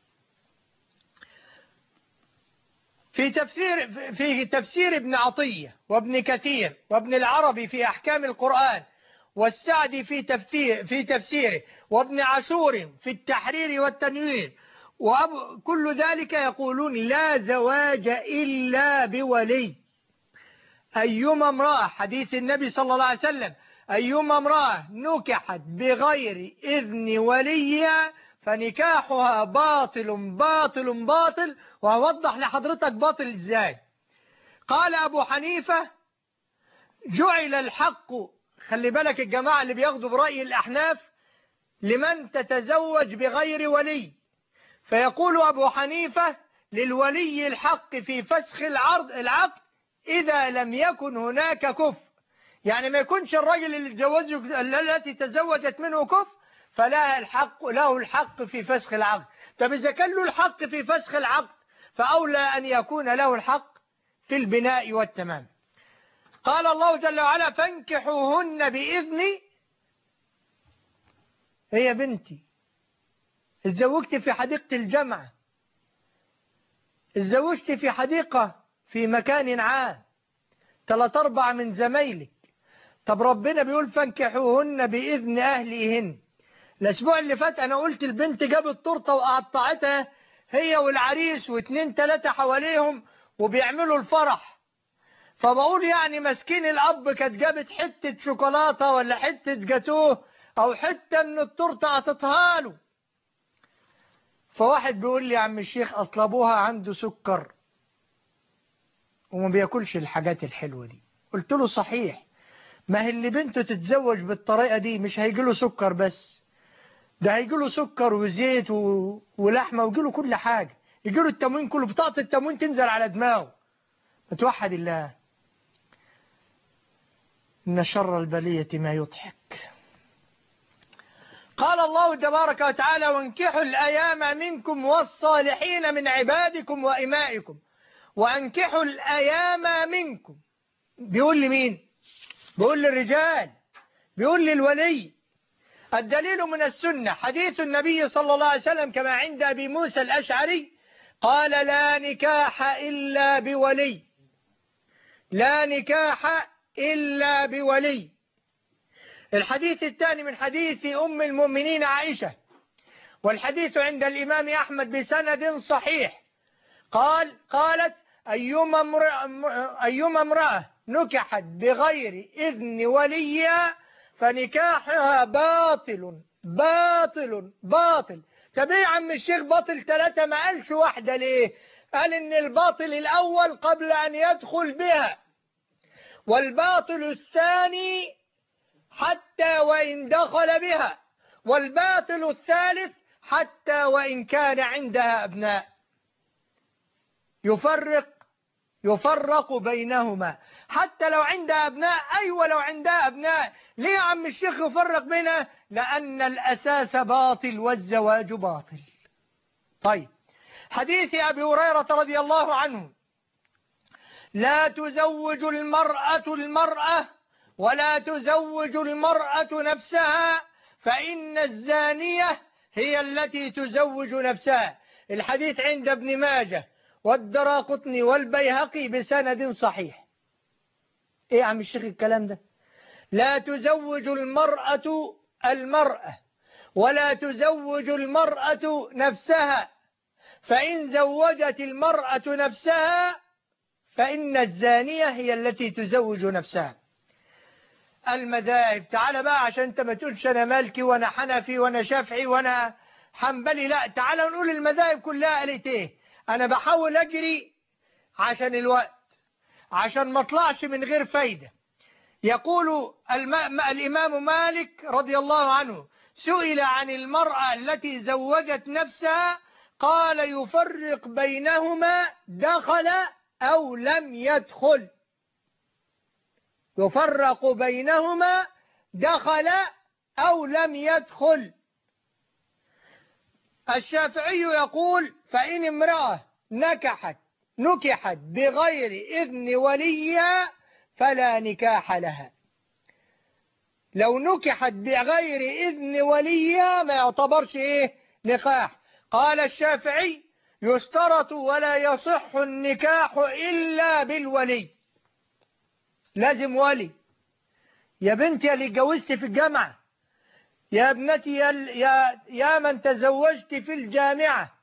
في تفسير ابن عطية وابن كثير وابن العربي في أحكام القرآن والسعدي في تفسيره وابن عاشور في التحرير والتنوير وكل ذلك يقولون لا زواج إلا بولي. أيما امرأة، حديث النبي صلى الله عليه وسلم، أيما امرأة نكحت بغير إذن وليها فنكاحها باطل باطل باطل. وهوضح لحضرتك باطل إزاي. قال أبو حنيفة جعل الحق، خلي بالك الجماعة اللي بياخدوا برأي الأحناف، لمن تتزوج بغير ولي. فيقول أبو حنيفة للولي الحق في فسخ العقد إذا لم يكن هناك كفء، يعني ما يكونش الرجل التي تزوجت منه كفء فله الحق في فسخ العقد. طب إذا كان له الحق في فسخ العقد فأولى أن يكون له الحق في البناء والتمام. قال الله جل وعلا فانكحوهن بإذني. هي بنتي اتزوجت في حديقة الجامعة، اتزوجت في حديقة في مكان عام، 3-4 من زمايلك. طب ربنا بيقول فانكحوهن بإذن أهلهن. الأسبوع اللي فات أنا قلت البنت جابت تورته وقطعتها هي والعريس و2-3 حواليهم وبيعملوا الفرح. فبقول يعني مسكين الأب كانت جابت حتة شوكولاتة ولا حتة جاتوه أو حتة من التورته عطتها له. فواحد بيقول لي يا عم الشيخ أصل أبوها عنده سكر وما بياكلش الحاجات الحلوة دي. قلت له صحيح، ما هي اللي بنته تتزوج بالطريقة دي مش هيجيله سكر بس، ده هيجيله سكر وزيت ولحمة ويجيله كل حاجة، يجيله التموين كله، بطاقة التموين تنزل على دماغه. متوحد الله. إن شر البلية ما يضحك. قال الله تبارك وتعالى وانكحوا الأيام منكم والصالحين من عبادكم وإمائكم. وانكحوا الأيام منكم بيقول لمين؟ بيقول للرجال، بيقول للولي. الدليل من السنة حديث النبي صلى الله عليه وسلم كما عند أبي موسى الأشعري قال لا نكاح إلا بولي، لا نكاح إلا بولي. الحديث الثاني من حديث أم المؤمنين عائشة، والحديث عند الإمام أحمد بسند صحيح، قالت أيما امرأة نكحت بغير إذن وليها فنكاحها باطل باطل باطل. طب ايه يا عم الشيخ باطل 3 ما قالش واحدة ليه؟ قال إن الباطل الأول قبل أن يدخل بها، والباطل الثاني حتى وإن دخل بها، والباطل الثالث حتى وإن كان عندها أبناء. يفرق بينهما حتى لو عندها أبناء. أيوة لو عندها أبناء. ليه يا عم الشيخ يفرق بينها؟ لأن الأساس باطل والزواج باطل. طيب حديث أبي هريرة رضي الله عنه لا تزوج المرأة ولا تزوج المرأة نفسها فإن الزانية هي التي تزوج نفسها. الحديث عند ابن ماجه والدراقطني والبيهقي بسند صحيح. ايه يا عم الشيخ الكلام ده؟ لا تزوج المرأة المرأة ولا تزوج المرأة نفسها، فإن زوجت المرأة نفسها فإن الزانية هي التي تزوج نفسها. المذاهب، تعال بقى عشان انت ما تقولش انا مالكي وانا حنفي وانا شافعي وانا حنبلي، لا، تعال نقول المذاهب كلها قالت ايه. انا بحاول اجري عشان الوقت، عشان ما اطلعش من غير فايدة. يقول الإمام مالك رضي الله عنه سئل عن المرأة التي زوجت نفسها قال يفرق بينهما دخل أو لم يدخل. يفرق بينهما دخل أو لم يدخل. الشافعي يقول فإن امرأة نكحت بغير إذن وليها فلا نكاح لها. لو نكحت بغير إذن وليها ما يعتبرش إيه نكاح. قال الشافعي يشترط ولا يصح النكاح إلا بالولي. لازم ولي. يا بنتي اللي اتجوزت في الجامعة، يا ابنتي يا من تزوجت في الجامعة،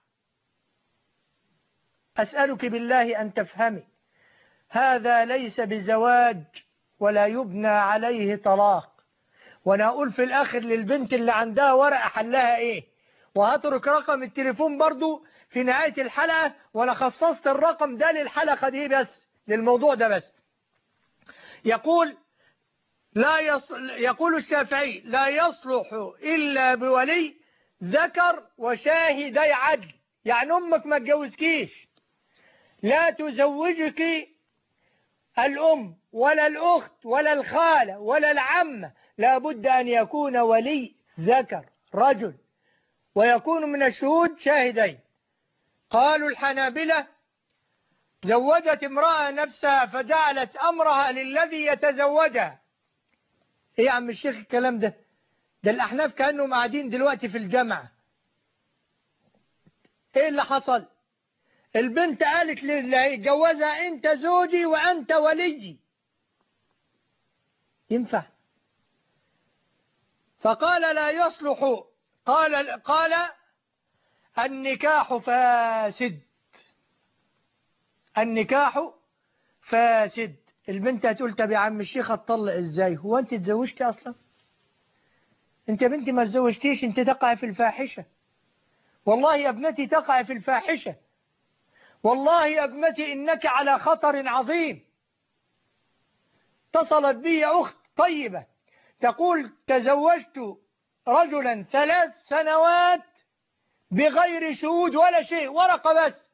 أسألك بالله أن تفهمي هذا ليس بزواج ولا يبنى عليه طلاق. وانا اقول في الاخر للبنت اللي عندها ورقة حلها ايه، وهترك رقم التليفون برضو في نهاية الحلقة، وانا خصصت الرقم ده للحلقة دي بس، للموضوع ده بس. يقول الشافعي لا يصلح الا بولي ذكر وشاهدي عدل. يعني امك ما تجوزكيش، لا تزوجك الأم ولا الأخت ولا الخالة ولا العمة، لا بد أن يكون ولي ذكر رجل ويكون من الشهود شاهدين. قالوا الحنابلة زوجت امرأة نفسها فجعلت أمرها للذي يتزوجها. إيه يا عم الشيخ الكلام ده؟ ده الأحناف كأنهم قاعدين دلوقتي في الجامعة. إيه اللي حصل؟ البنت قالت للي هيتجوزها أنت زوجي وأنت وليي. ينفع؟ فقال لا يصلح. قال النكاح فاسد. النكاح فاسد. البنت هتقول طب يا عم الشيخ اطلق ازاي؟ هو انت اتزوجتي اصلا؟ انت يا بنتي ما اتزوجتيش، انت تقع في الفاحشة. والله يا ابنتي تقع في الفاحشة. والله يا ابنتي إنك على خطر عظيم. اتصلت بي أخت طيبة تقول تزوجت رجلا 3 سنوات بغير شهود ولا شيء، ورقة بس.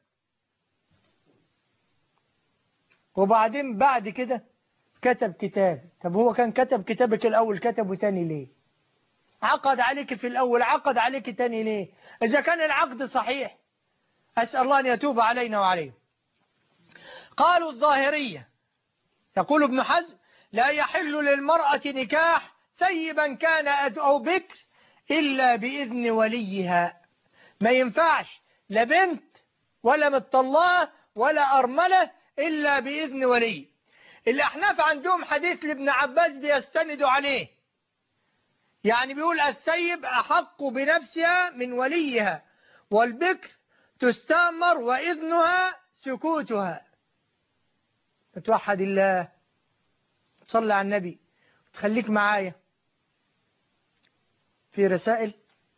وبعدين بعد كده كتب كتاب. طب هو كان كتب كتابك الأول كتبه تاني ليه؟ عقد عليك في الأول، عقد عليك تاني ليه؟ إذا كان العقد صحيح. أسأل الله أن يتوب علينا وعليه. قالوا الظاهرية، يقول ابن حزم لا يحل للمرأة نكاح ثيبا كان أو بكر إلا بإذن وليها. ما ينفعش لا بنت ولا مطلقة ولا أرملة إلا بإذن ولي. الأحناف عندهم حديث لابن عباس بيستندوا عليه، يعني بيقول الثيب أحق بنفسها من وليها، والبكر تستأمر وإذنها سكوتها. توحد الله، تصلي على النبي، تخليك معايا في رسائل.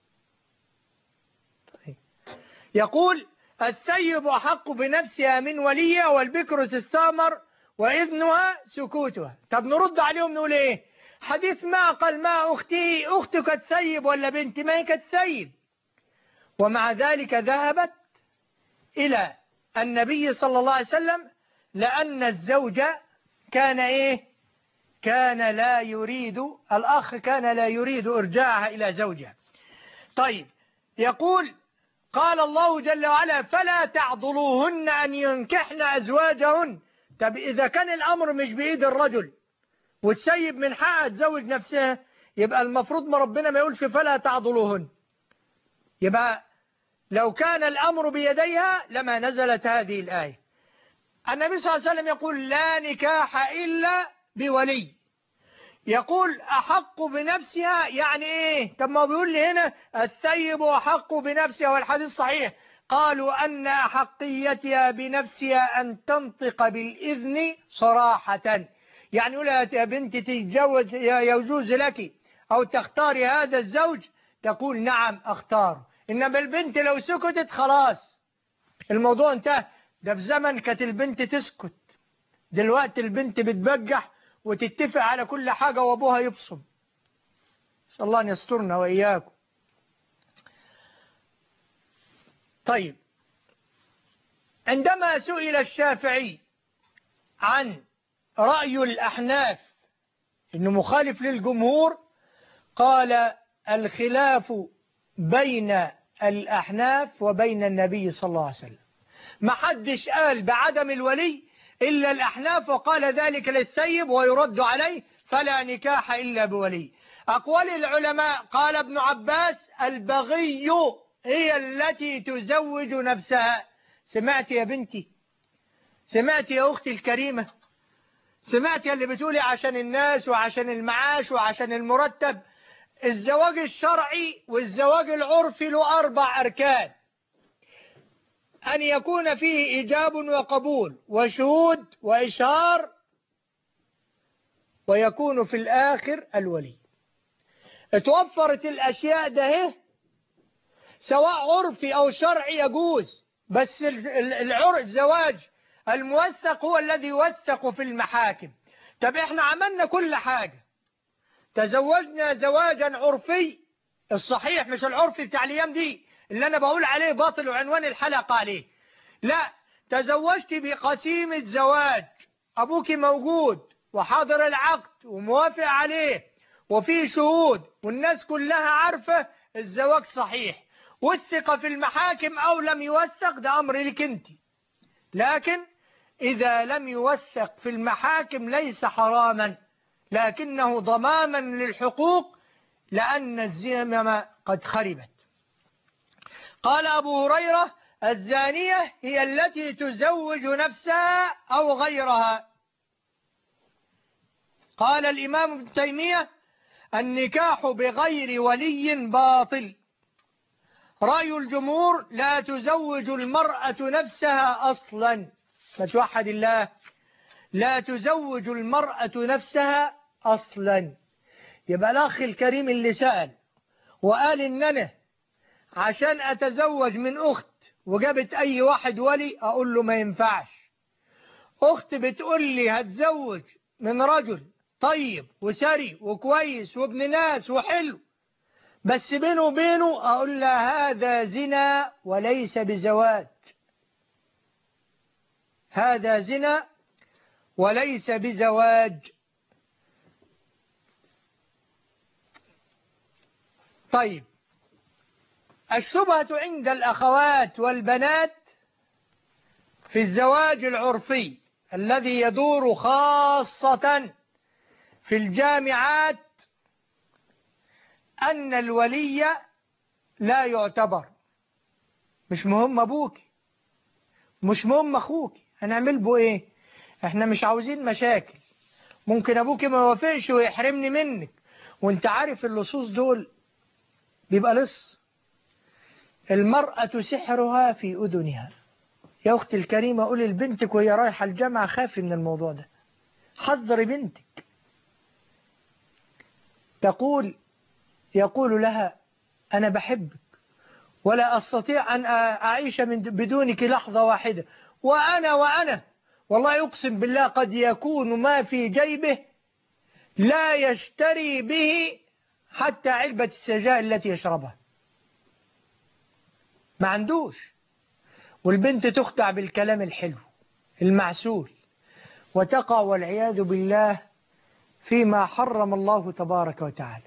طيب. يقول الثيب أحق بنفسها من وليها والبكر تستأمر وإذنها سكوتها. طب نرد عليهم نقول إيه؟ حديث معقل مع أختي، أختك الثيب ولا بنتي؟ ما هي كالثيب. ومع ذلك ذهبت إلى النبي صلى الله عليه وسلم لأن الزوج كان إيه؟ كان لا يريد، الأخ كان لا يريد إرجاعها إلى زوجها. طيب، يقول قال الله جل وعلا فلا تعضلوهن أن ينكحن أزواجهن. طب إذا كان الأمر مش بإيد الرجل والسيب من حقها تزوج نفسها، يبقى المفروض ما ربنا ما يقولش فلا تعضلوهن. يبقى لو كان الأمر بيديها لما نزلت هذه الآية. النبي صلى الله عليه وسلم يقول لا نكاح إلا بولي. يقول أحق بنفسها، يعني إيه؟ طب ما بيقول لي هنا الثيب أحق بنفسها والحديث صحيح. قالوا أن أحقيتها بنفسها أن تنطق بالإذن صراحة، يعني يقول يا بنتي تتجوز يجوز لك أو تختاري هذا الزوج، تقول نعم أختار. إنما البنت لو سكتت خلاص الموضوع انتهى. ده في زمن كانت البنت تسكت، دلوقتي البنت بتبجح وتتفق على كل حاجة وابوها يبصم. نسأل الله أن يسترنا وإياكم. طيب، عندما سئل الشافعي عن رأي الأحناف إنه مخالف للجمهور، قال الخلاف بين الأحناف وبين النبي صلى الله عليه وسلم. ما حدش قال بعدم الولي إلا الأحناف، وقال ذلك للثيب ويرد عليه فلا نكاح إلا بولي. أقوال العلماء قال ابن عباس البغي هي التي تزوج نفسها. سمعت يا بنتي؟ سمعت يا أختي الكريمة؟ سمعت اللي بتقولي عشان الناس وعشان المعاش وعشان المرتب؟ الزواج الشرعي والزواج العرفي له 4 أركان: أن يكون فيه إيجاب وقبول وشهود وإشهار، ويكون في الآخر الولي. اتوفرت الأشياء ده سواء عرفي أو شرعي يجوز، بس الزواج الموثق هو الذي يوثق في المحاكم. طب احنا عملنا كل حاجة، تزوجنا زواجا عرفي الصحيح، مش العرفي بتاع الأيام دي اللي أنا بقول عليه باطل وعنوان الحلقة عليه. لا، تزوجت بقسيمة زواج، أبوك موجود وحاضر العقد وموافق عليه وفي شهود والناس كلها عارفة الزواج صحيح، وثق في المحاكم أو لم يوثق ده أمر لك أنت. لكن إذا لم يوثق في المحاكم ليس حراما، لكنه ضماما للحقوق، لأن الذمم قد خربت. قال أبو هريرة الزانية هي التي تزوج نفسها أو غيرها. قال الإمام ابن تيمية النكاح بغير ولي باطل. رأي الجمهور لا تزوج المرأة نفسها أصلا. ما توحد الله، لا تزوج المرأة نفسها أصلا. يبقى الأخ الكريم اللي سأل وقال إن أنا عشان أتزوج من أخت وجابت أي واحد ولي، أقول له ما ينفعش. أخت بتقول لي هتزوج من رجل طيب وسري وكويس وابن ناس وحلو، بس بينه وبينه أقول لها هذا زنا وليس بزواج، هذا زنا وليس بزواج. طيب، الشبهة عند الأخوات والبنات في الزواج العرفي الذي يدور خاصة في الجامعات أن الولي لا يعتبر. مش مهم أبوك، مش مهم أخوك، هنعمل به إيه؟ إحنا مش عاوزين مشاكل. ممكن أبوك ما يوافقش ويحرمني منك، وانت عارف اللصوص دول بيبقى لص. المرأة سحرها في أذنها. يا أختي الكريمة قولي لبنتك وهي رايحة الجامعة خافي من الموضوع ده، حذري بنتك. يقول لها أنا بحبك ولا أستطيع أن أعيش بدونك لحظة واحدة، وأنا والله يقسم بالله قد يكون ما في جيبه لا يشتري به حتى علبة السجائر التي يشربها، ما عندوش. والبنت تخدع بالكلام الحلو المعسول وتقع والعياذ بالله فيما حرم الله تبارك وتعالى.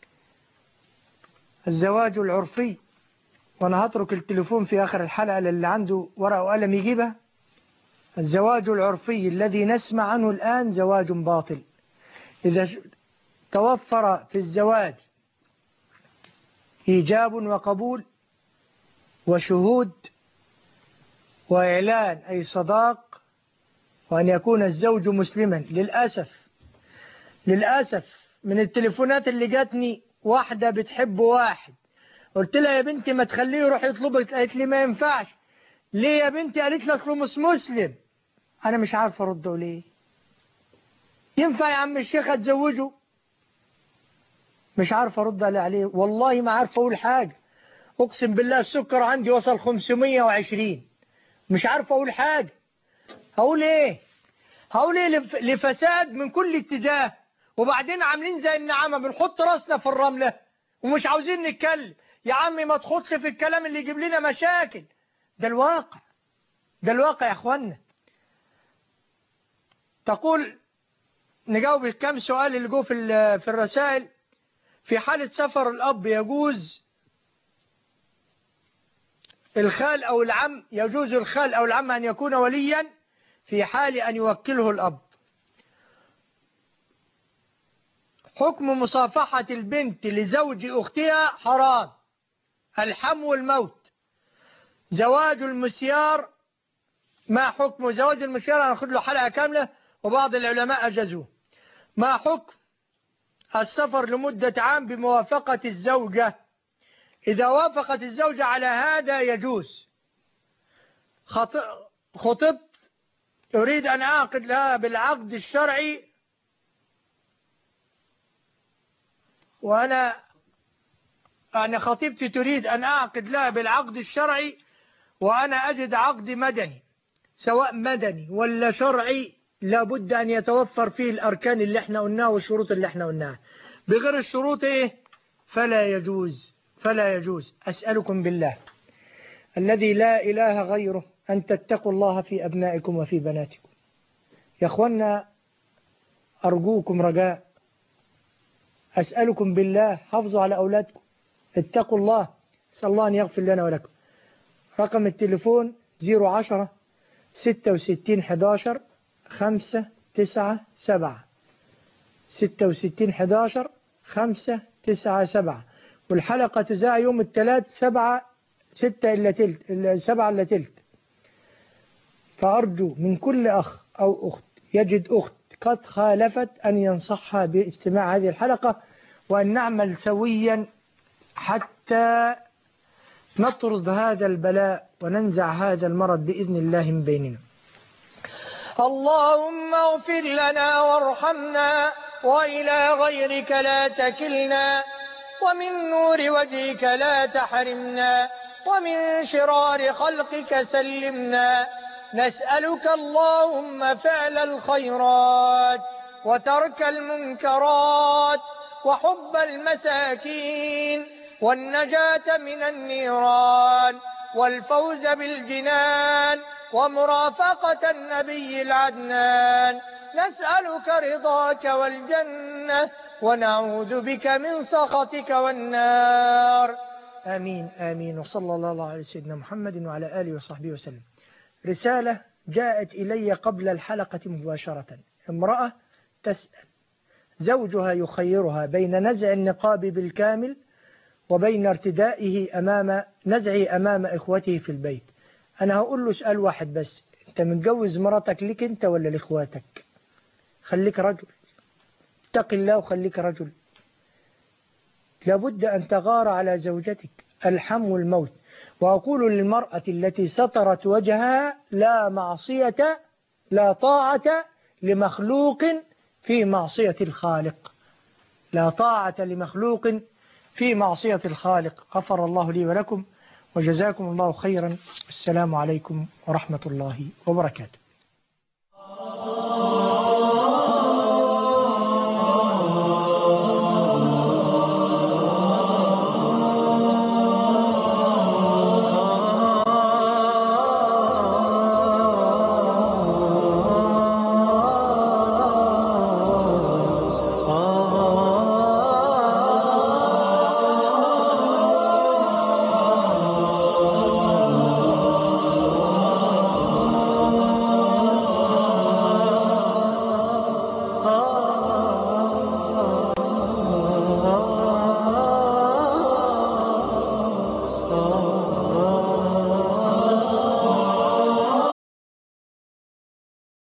الزواج العرفي، وأنا هترك التليفون في آخر الحلقة للي عنده ورقة وقلم يجيبها. الزواج العرفي الذي نسمع عنه الآن زواج باطل. إذا توفر في الزواج إيجاب وقبول وشهود وإعلان أي صداق وأن يكون الزوج مسلما. للأسف من التليفونات اللي جاتني واحدة بتحب واحد، قلت لها يا بنتي ما تخليه يروح يطلبك، قالت لي ما ينفعش. ليه يا بنتي؟ قالت لي أصله مش مسلم. أنا مش عارف أرده ليه. ينفع يا عم الشيخ أتزوجه؟ مش عارف أرد عليه، والله ما عارف أقول حاجة. أقسم بالله السكر عندي وصل 520، مش عارف أقول حاجة. هقول إيه؟ هقول إيه لفساد من كل اتجاه، وبعدين عاملين زي النعامة بنحط راسنا في الرملة ومش عاوزين نتكلم. يا عمي ما تخدش في الكلام اللي يجيب لنا مشاكل. ده الواقع، ده الواقع يا أخوانا. تقول نجاوب الكام سؤال اللي جو في الرسائل. في حالة سفر الأب يجوز الخال أو العم، يجوز الخال أو العم أن يكون وليا في حال أن يوكله الأب. حكم مصافحة البنت لزوج أختها حرام. الحم والموت. زواج المسيار، ما حكم زواج المسيار؟ هناخد له حلقة كاملة وبعض العلماء أجازوه. ما حكم السفر لمدة عام بموافقة الزوجة؟ إذا وافقت الزوجة على هذا يجوز. خطبت أريد أن أعقد لها بالعقد الشرعي، خطيبتي تريد أن أعقد لها بالعقد الشرعي وأنا أجد عقد مدني، سواء مدني ولا شرعي لابد أن يتوفر فيه الأركان اللي احنا قلناها والشروط اللي احنا قلناها. بغير الشروط فلا يجوز، فلا يجوز. أسألكم بالله الذي لا إله غيره أن تتقوا الله في أبنائكم وفي بناتكم. يا أخوانا أرجوكم رجاء، أسألكم بالله حافظوا على أولادكم، اتقوا الله، أسأل الله أن يغفر لنا ولكم. رقم التليفون 010 66 11 597 66 11 597. والحلقة تذاع يوم الثلاث 7 إلا تلت. فأرجو من كل أخ أو أخت يجد أخت قد خالفت أن ينصحها باستماع هذه الحلقة، وأن نعمل سويا حتى نطرد هذا البلاء وننزع هذا المرض بإذن الله من بيننا. اللهم اغفر لنا وارحمنا، وإلى غيرك لا تكلنا، ومن نور وجهك لا تحرمنا، ومن شرار خلقك سلمنا. نسألك اللهم فعل الخيرات وترك المنكرات وحب المساكين والنجاة من النيران والفوز بالجنان ومرافقة النبي العدنان. نسألك رضاك والجنة ونعوذ بك من سخطك والنار. آمين آمين. وصلى الله على سيدنا محمد وعلى آله وصحبه وسلم. رسالة جاءت إلي قبل الحلقة مباشرة. امرأة تسأل زوجها يخيرها بين نزع النقاب بالكامل وبين ارتدائه نزعه أمام إخوته في البيت. أنا هقول له سؤال واحد بس، أنت متجوز مرتك لك أنت ولا لإخواتك؟ خليك رجل، اتق الله وخليك رجل. لابد أن تغار على زوجتك. الحم والموت. وأقول للمرأة التي سترت وجهها لا طاعة لمخلوق في معصية الخالق. لا طاعة لمخلوق في معصية الخالق. غفر الله لي ولكم وجزاكم الله خيرا. السلام عليكم ورحمة الله وبركاته.